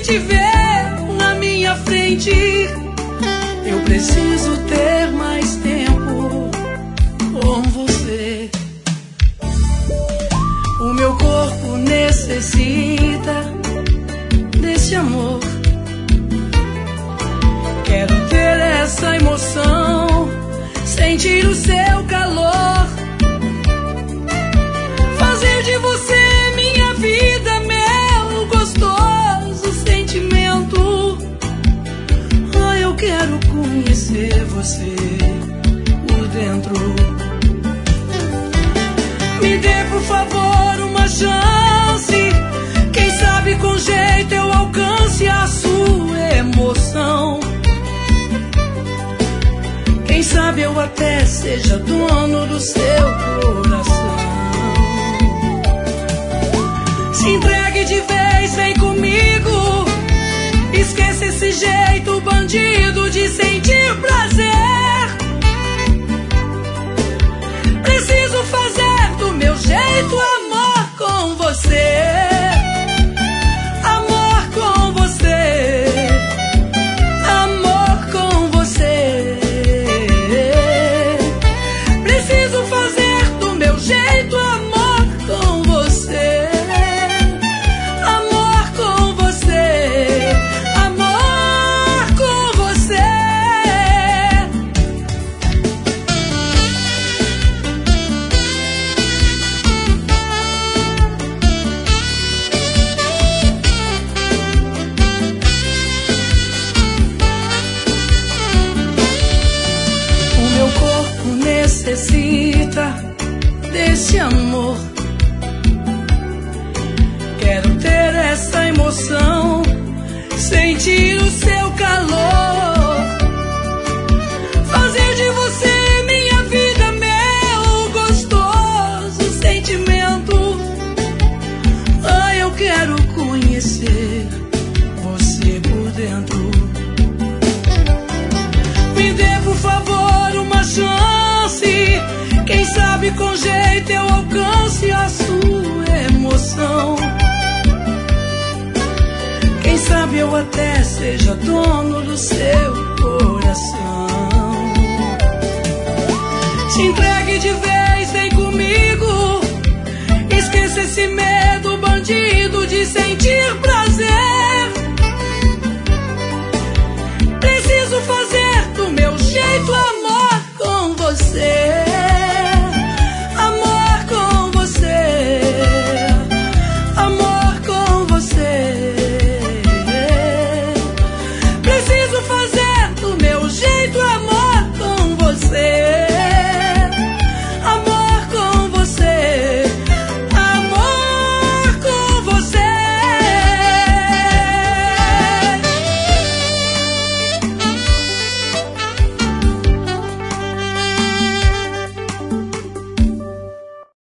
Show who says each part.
Speaker 1: te ver na minha frente. Eu preciso ter mais tempo com você. O meu corpo necessita desse amor. Quero ter essa emoção, sentir o seu calor, fazer de você minha vida, meu gostoso sentimento. Ah, eu quero conhecer você por dentro. Me dê, por favor, uma chance. Quem sabe com jeito eu alcance a sua emoção. Quem sabe eu até seja dono do seu coração. Se entregue de vez, vem comigo. Esqueça esse jeito bandido de sentir prazer. Preciso fazer do meu jeito amor com você. Amor com você. Amor com você. Preciso fazer do meu jeito amor com você. Amor com você. Amor com você. O meu corpo necessita desse amor. Quero ter essa emoção, sentir o seu calor, fazer de você minha vida, meu gostoso sentimento. Ah, eu quero conhecer você por dentro. Me dê, por favor, uma chance. Quem sabe com jeito eu alcance a sua emoção. Quem sabe eu até seja dono do seu coração. Se entregue de vez.